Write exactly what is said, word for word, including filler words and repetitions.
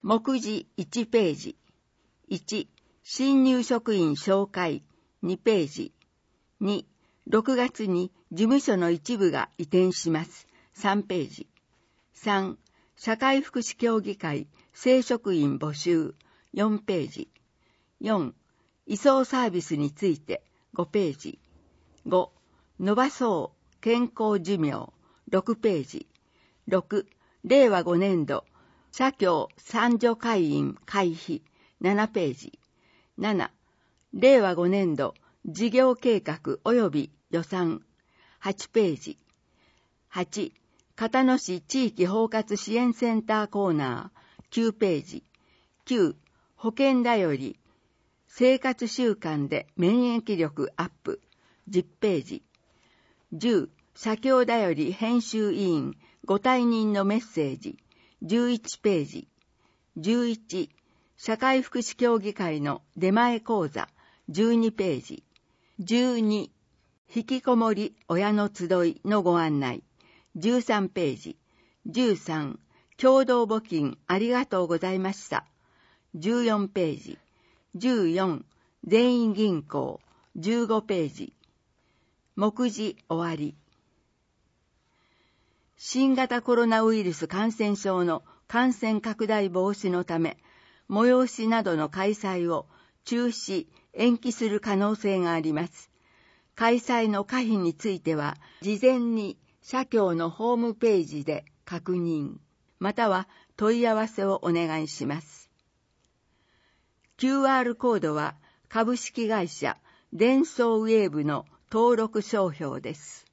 目次いちページ。いち、新入職員紹介にページ。に、ろくがつに事務所の一部が移転しますさんページ。さん、社会福祉協議会正職員募集よんページ。よん、移送サービスについてごページ。ご、伸ばそう健康寿命ろくページ。ろく、れいわごねんど社協三助会員会費ななページ。なな、れいわごねんど事業計画及び予算はちページ。はち、片野市地域包括支援センターコーナーきゅうページ。きゅう、保険だより生活習慣で免疫力アップじゅっページ。じゅう、社協だより編集委員ご対人のメッセージじゅういちページ。じゅういち、社会福祉協議会の出前講座じゅうにページ。じゅうに、引きこもり親の集いのご案内じゅうさんページ。じゅうさん、共同募金ありがとうございましたじゅうよんページ。じゅうよん、全員銀行じゅうごページ。目次終わり。新型コロナウイルス感染症の感染拡大防止のため、催しなどの開催を中止、延期する可能性があります。開催の可否については、事前に社協のホームページで確認、または問い合わせをお願いします。キューアール コードは株式会社デンソーウェーブの登録商標です。